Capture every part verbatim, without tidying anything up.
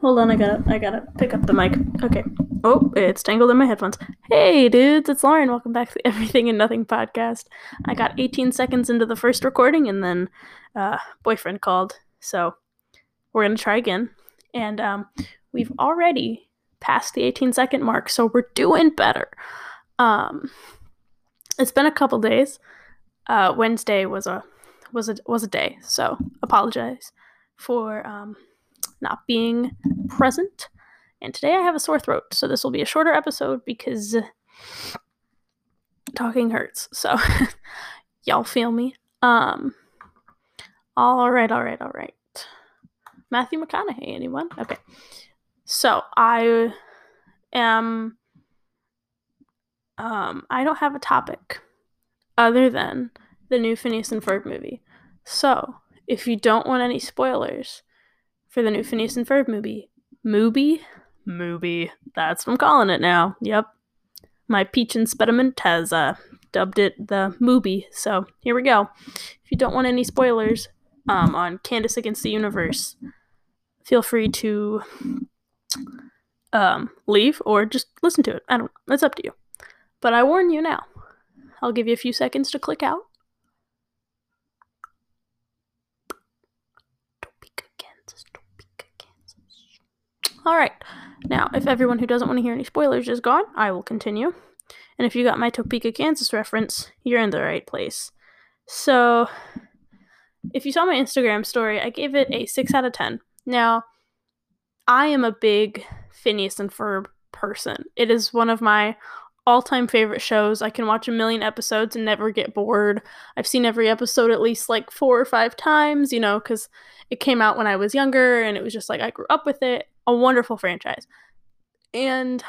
Hold on, I gotta, I gotta pick up the mic. Okay. Oh, it's tangled in my headphones. Hey, dudes, it's Lauren. Welcome back to the Everything and Nothing podcast. I got eighteen seconds into the first recording, and then uh, boyfriend called, so we're gonna try again. And um, we've already passed the eighteen second mark, so we're doing better. Um, it's been a couple days. Uh, Wednesday was a was a was a day, so apologize for um, not being present. And today I have a sore throat, so this will be a shorter episode because talking hurts. So y'all feel me? Um. All right, all right, all right. Matthew McConaughey, anyone? Okay. So I am. Um, I don't have a topic other than the new Phineas and Ferb movie. So if you don't want any spoilers for the new Phineas and Ferb movie, movie, movie. That's what I'm calling it now. Yep. My peach impediment has uh, dubbed it the movie. So here we go. If you don't want any spoilers um, on Candace Against the Universe, feel free to um, leave or just listen to it. I don't. It's up to you. But I warn you now. I'll give you a few seconds to click out. Topeka, Kansas. Topeka, Kansas. All right. Now, if everyone who doesn't want to hear any spoilers is gone, I will continue. And if you got my Topeka, Kansas reference, you're in the right place. So, if you saw my Instagram story, I gave it a six out of ten. Now, I am a big Phineas and Ferb person. It is one of my all-time favorite shows. I can watch a million episodes and never get bored. I've seen every episode at least like four or five times, you know, because it came out when I was younger and it was just like I grew up with it. A wonderful franchise. And,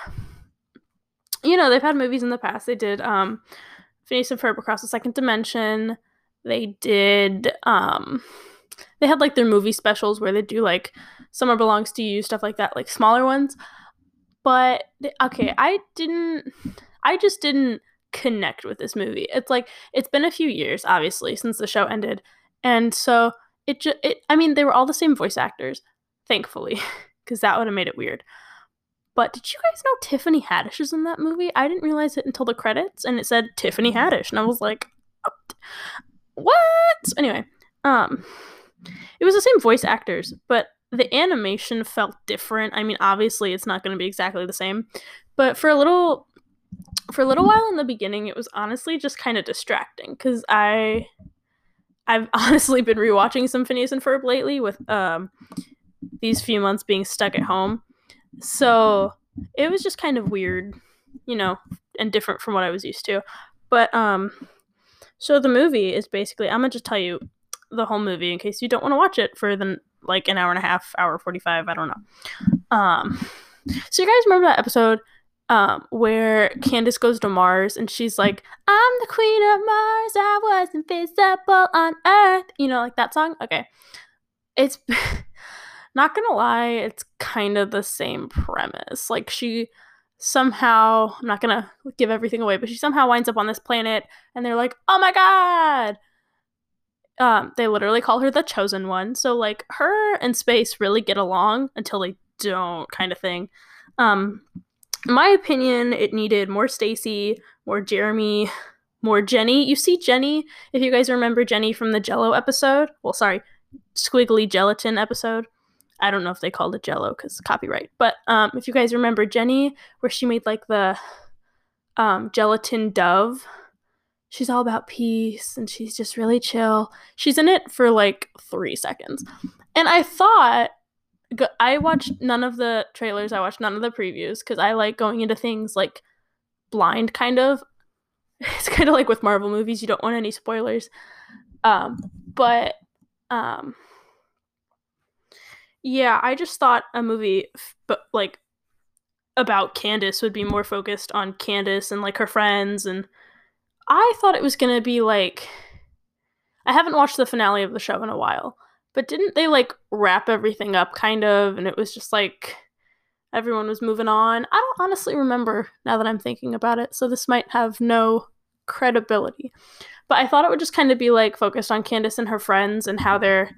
you know, they've had movies in the past. They did um, Phineas and Ferb Across the Second Dimension. They did, um, they had like their movie specials where they do like Summer Belongs to You, stuff like that, like smaller ones. But, okay, I didn't, I just didn't connect with this movie. It's like, it's been a few years, obviously, since the show ended. And so, it just, it, I mean, they were all the same voice actors, thankfully, because that would have made it weird. But did you guys know Tiffany Haddish is in that movie? I didn't realize it until the credits, and it said Tiffany Haddish, and I was like, what? Anyway, um, it was the same voice actors, but the animation felt different. I mean, obviously, it's not going to be exactly the same, but for a little, for a little while in the beginning, it was honestly just kind of distracting because I, I've honestly been rewatching some Phineas and Ferb lately with um, these few months being stuck at home, so it was just kind of weird, you know, and different from what I was used to. But um, so the movie is basically, I'm gonna just tell you the whole movie in case you don't want to watch it for the like an hour and a half, hour forty-five, I don't know. Um, so you guys remember that episode um, where Candace goes to Mars and she's like, I'm the queen of Mars, I was invisible on Earth. You know, like that song? Okay. It's, not gonna lie, it's kind of the same premise. Like she somehow, I'm not gonna give everything away, but she somehow winds up on this planet and they're like, oh my god! Um, they literally call her the chosen one. So like her and Space really get along until they don't, kind of thing. Um, in my opinion, it needed more Stacy, more Jeremy, more Jenny. You see Jenny, if you guys remember Jenny from the Jello episode. Well, sorry, Squiggly Gelatin episode. I don't know if they called it Jello because copyright. But um, if you guys remember Jenny, where she made like the um, gelatin dove. She's all about peace and she's just really chill. She's in it for like three seconds. And I thought, I watched none of the trailers, I watched none of the previews because I like going into things like blind, kind of. It's kind of like with Marvel movies, you don't want any spoilers. Um, but, um, yeah, I just thought a movie, but like, about Candace would be more focused on Candace and like her friends, and I thought it was gonna be like, I haven't watched the finale of the show in a while, but didn't they like wrap everything up kind of, and it was just like everyone was moving on? I don't honestly remember now that I'm thinking about it, so this might have no credibility. But I thought it would just kind of be like focused on Candace and her friends and how they're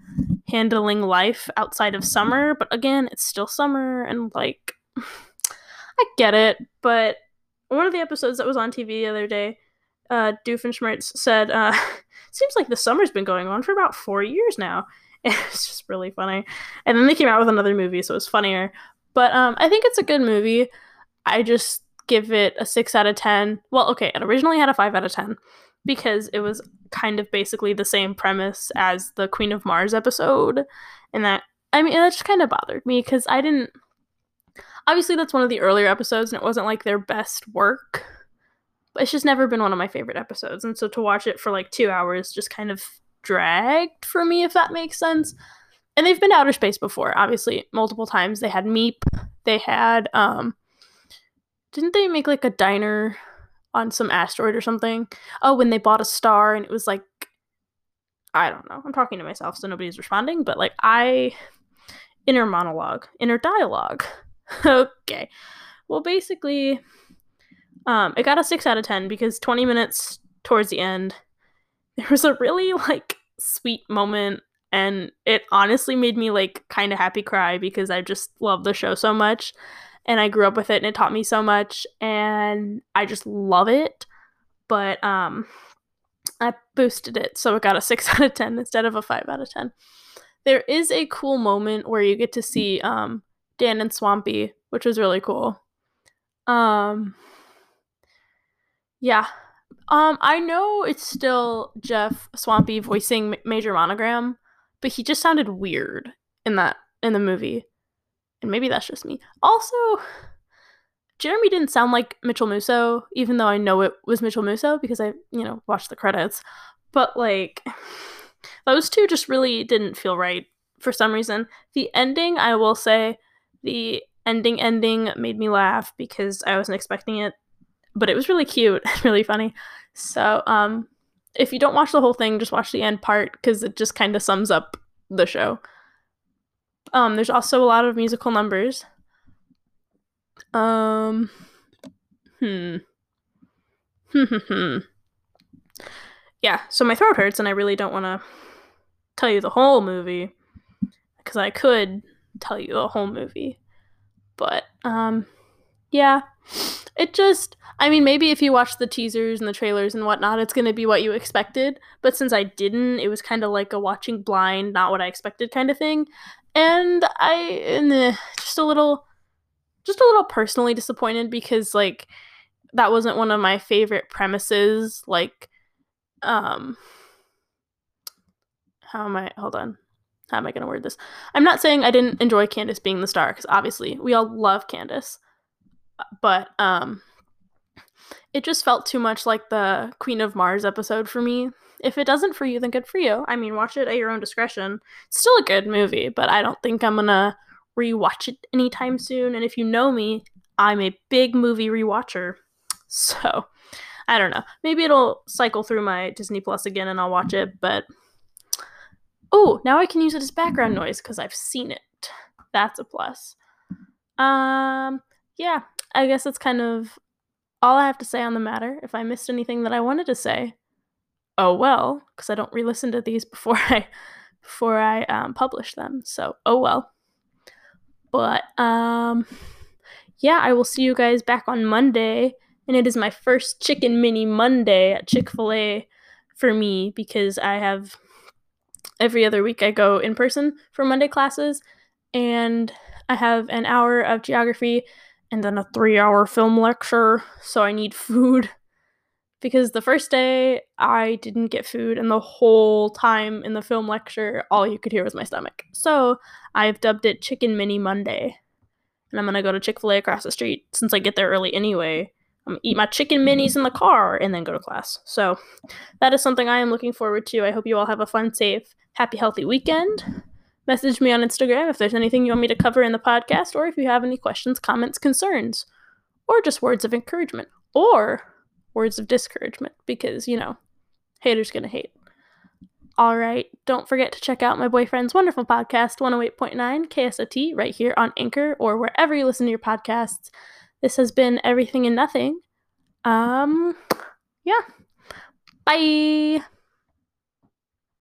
handling life outside of summer. But again, it's still summer, and like, I get it. But one of the episodes that was on T V the other day, uh, Doofenshmirtz said, uh, seems like the summer's been going on for about four years now. And it's just really funny. And then they came out with another movie, so it was funnier. But um, I think it's a good movie. I just give it a six out of ten. Well, okay, it originally had a five out of ten because it was kind of basically the same premise as the Queen of Mars episode. And that, I mean, that just kind of bothered me because I didn't, obviously that's one of the earlier episodes and it wasn't like their best work. But it's just never been one of my favorite episodes. And so to watch it for like two hours just kind of dragged for me, if that makes sense. And they've been to outer space before, obviously, multiple times. They had Meep. They had, um, didn't they make like a diner on some asteroid or something? Oh, when they bought a star and it was like, I don't know. I'm talking to myself, so nobody's responding. But like, I, inner monologue, inner dialogue. Okay. Well, basically, um, it got a six out of ten because twenty minutes towards the end, there was a really like sweet moment. And it honestly made me like kind of happy cry because I just love the show so much. And I grew up with it and it taught me so much. And I just love it. But um, I boosted it. So it got a six out of ten instead of a five out of ten. There is a cool moment where you get to see um, Dan and Swampy, which was really cool. Um, yeah. Um, I know it's still Jeff Swampy voicing Major Monogram. But he just sounded weird in that in the movie. And maybe that's just me. Also, Jeremy didn't sound like Mitchell Musso, even though I know it was Mitchell Musso because I, you know, watched the credits. But like, those two just really didn't feel right for some reason. The ending, I will say, the ending ending made me laugh because I wasn't expecting it. But it was really cute and really funny. So, um, if you don't watch the whole thing, just watch the end part because it just kind of sums up the show. Um, there's also a lot of musical numbers. Um, hmm. Yeah, so my throat hurts and I really don't want to tell you the whole movie because I could tell you the whole movie. But, um, yeah, it just, I mean, maybe if you watch the teasers and the trailers and whatnot, it's going to be what you expected. But since I didn't, it was kind of like a watching blind, not what I expected kind of thing. And I, and, uh, just a little, just a little personally disappointed because, like, that wasn't one of my favorite premises. Like, um, how am I, hold on. How am I going to word this? I'm not saying I didn't enjoy Candace being the star because obviously we all love Candace. But, um, it just felt too much like the Queen of Mars episode for me. If it doesn't for you, then good for you. I mean, watch it at your own discretion. It's still a good movie, but I don't think I'm gonna rewatch it anytime soon. And if you know me, I'm a big movie rewatcher. So, I don't know. Maybe it'll cycle through my Disney Plus again and I'll watch it, but... Oh, now I can use it as background noise because I've seen it. That's a plus. Um, yeah, I guess that's kind of all I have to say on the matter. If I missed anything that I wanted to say, oh well, because I don't re-listen to these before I before I um, publish them. So oh well. But um, yeah, I will see you guys back on Monday, and it is my first Chicken Mini Monday at Chick-fil-A for me because I have every other week I go in person for Monday classes, and I have an hour of geography and then a three-hour film lecture, so I need food. Because the first day, I didn't get food, and the whole time in the film lecture, all you could hear was my stomach. So, I've dubbed it Chicken Mini Monday. And I'm gonna go to Chick-fil-A across the street, since I get there early anyway. I'm gonna eat my chicken minis in the car, and then go to class. So, that is something I am looking forward to. I hope you all have a fun, safe, happy, healthy weekend. Message me on Instagram if there's anything you want me to cover in the podcast, or if you have any questions, comments, concerns, or just words of encouragement, or words of discouragement, because, you know, haters gonna hate. All right, don't forget to check out my boyfriend's wonderful podcast, one oh eight point nine K S O T, right here on Anchor, or wherever you listen to your podcasts. This has been Everything and Nothing. Um, yeah. Bye!